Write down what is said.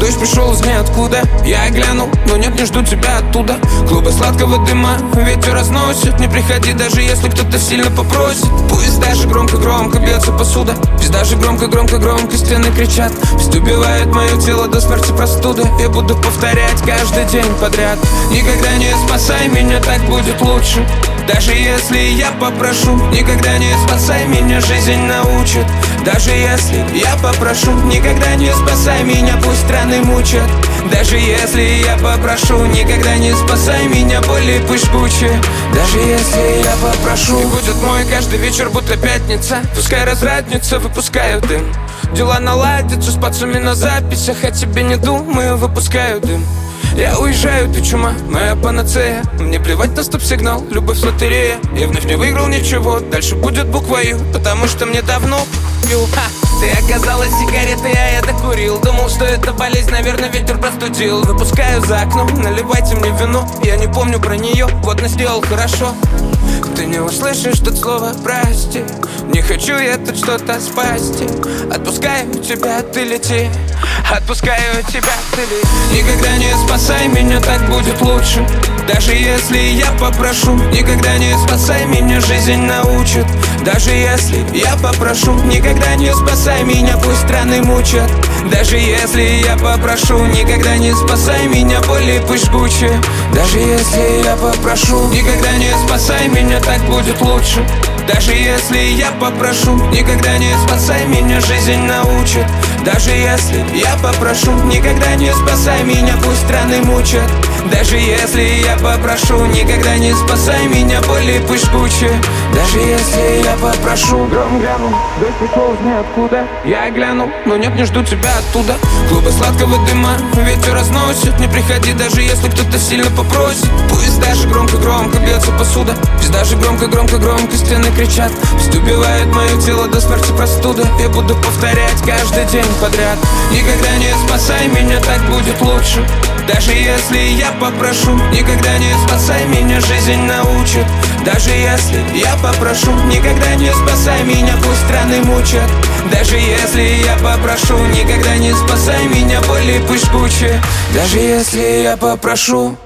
Дождь пришел из ниоткуда, я глянул, но нет, не жду тебя оттуда. Клубы сладкого дыма, ветер разносит. Не приходи, даже если кто-то сильно попросит. Пусть даже громко-громко бьется посуда, пусть даже громко-громко стены кричат. Пусть убивает мое тело до смерти простуда. Я буду повторять каждый день подряд: никогда не спасай меня, так будет лучше. Даже если я попрошу, никогда не спасай меня, жизнь научит. Даже если я попрошу, никогда не спасай меня, пусть страны мучат. Даже если я попрошу, никогда не спасай меня, боли пусть жгучие. Даже если я попрошу. И будет мой каждый вечер, будто пятница. Пускай разрадница, выпускаю дым. Дела наладятся с пацами на записях, о тебе не думаю, выпускаю дым. Я уезжаю, ты чума, моя панацея. Мне плевать на стоп-сигнал, любовь лотерея. Я вновь не выиграл ничего, дальше будет буква Ю, потому что мне давно пью. Ты оказалась сигаретой, а я докурил. Думал, что это болезнь, наверное, ветер простудил. Выпускаю за окном, наливайте мне вино. Я не помню про нее, водно сделал хорошо. Ты не услышишь тут слово «прости». Не хочу я тут что-то спасти. Отпускаю тебя, ты лети. Отпускаю тебя, ты лети. Никогда не спасай меня, так будет лучше. Даже если я попрошу, никогда не спасай меня, жизнь научит. Даже если я попрошу, никогда не спасай меня, пусть страны мучат. Даже если я попрошу, никогда не спасай меня, боли пусть жгучие. Даже если я попрошу, никогда не спасай меня, так будет лучше. Даже если я попрошу, никогда не спасай меня, жизнь научит. Даже если я попрошу, никогда не спасай меня, пусть страны мучат. Даже если я попрошу, никогда не спасай меня, боли пусть жгучие. Даже если я попрошу. Гром глянул, дождь пришел из ниоткуда, я глянул, но нет, не жду тебя оттуда. Клубы сладкого дыма, ветер разносит. Не приходи, даже если кто-то сильно попросит. Пусть даже громко-громко бьется посуда, пусть даже громко-громко стены кричат. Пусть убивает мое тело до смерти простуда. Я буду повторять каждый день подряд: никогда не спасай меня, так будет лучше. Даже если я попрошу, никогда не спасай меня, жизнь научит. Даже если я попрошу, никогда не спасай меня, пусть страны мучат. Даже если я попрошу, никогда не спасай меня, боли пусть жгучие. Даже если я попрошу.